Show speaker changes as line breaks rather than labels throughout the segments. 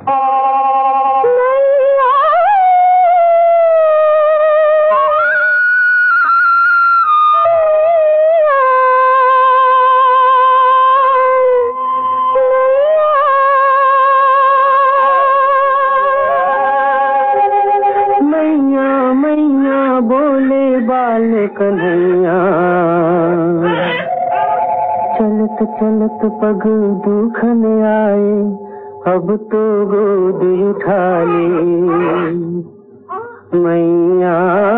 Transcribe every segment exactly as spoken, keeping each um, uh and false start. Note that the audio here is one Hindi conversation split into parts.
कन्हैया चलत चलत पग दुखन आए, अब तो गोद उठा ले मैया।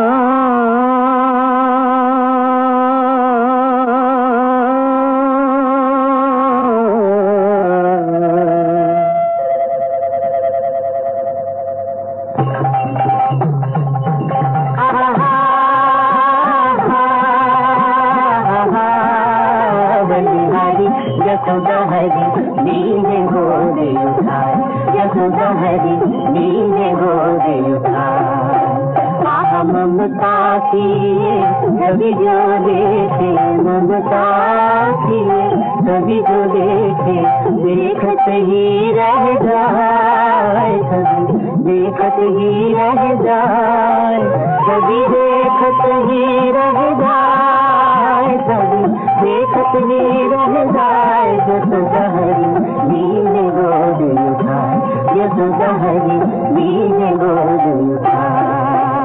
यशोदा हरी नीले गोदे उठाए, यशोदा हरी नीले गोदे उठाए। ममता की सभी जो देखे, ममता की सभी जो देखे, देखत ही रह जाए, सभी देखत ही रह जाए, सभी देखत ही रह जाए, सभी देखत ही रह जाए। यशोदा हरी नीले गोद उठाए, यशोदा हरी नीले गोद उठाए।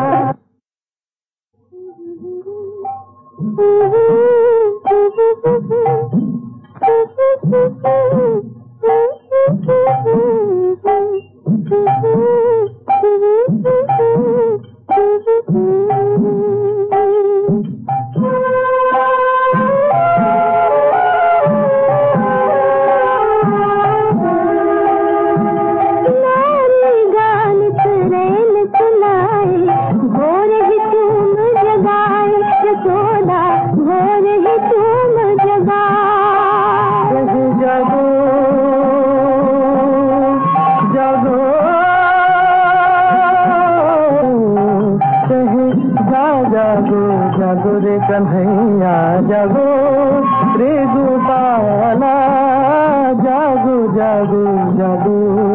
जागो जागो रे कन्हैया जागो रे गोपाला, जागो जागो जागो।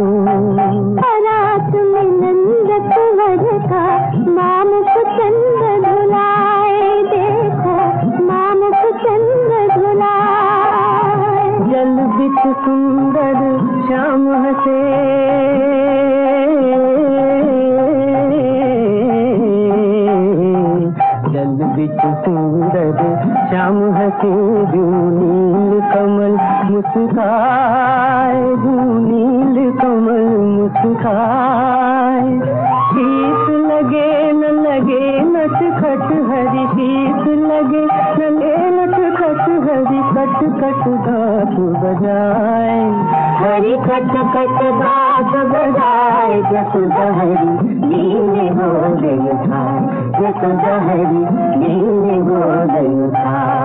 रात में नंद कुंवर का मामुख चंद्र धुलाए, देखो मामुख चंद्र धुलाए। जल बिच सुंदर श्याम हसे, जल बिच सुंदर श्याम हसे, नील कमल मुस्काए, नील कमल मुस्काए। शीश लगे न लगे नट खट हरी, शीश लगे न लगे नट खट हरी, कट कट घाट बजाए, हरी कट कट घाट बजाए। यशोदा हरी नीले गोद उठाए, यशोदा हरी नीले गोद उठाए।